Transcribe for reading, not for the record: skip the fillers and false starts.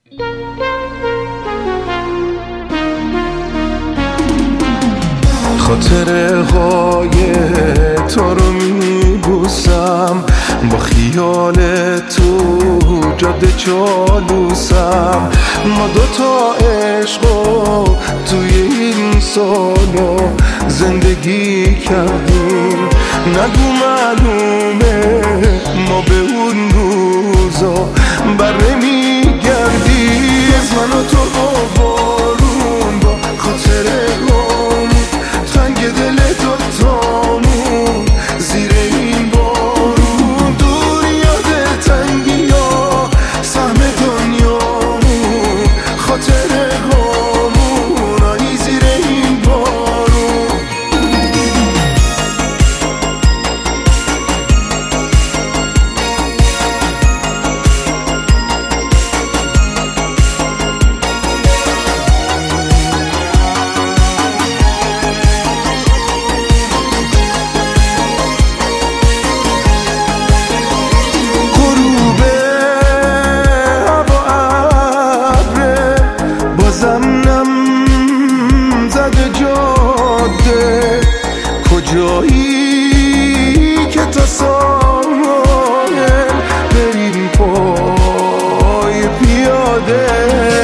خاطره های تو رو میبوسم، با خیال تو جاده چالوسم. ما دوتا عشقو توی این سالو زندگی کردیم، نگو معلومه ما به اون روزا بر نمیگردیم. از من و تو بارون با خاطره تنگ دل دوتامون زیر این بارون، دور یاد تنگی ها سهم دنیامون، خاطره هامون آیی زیر این بارون. کجایی که تا ساحل بریم پای پیاده؟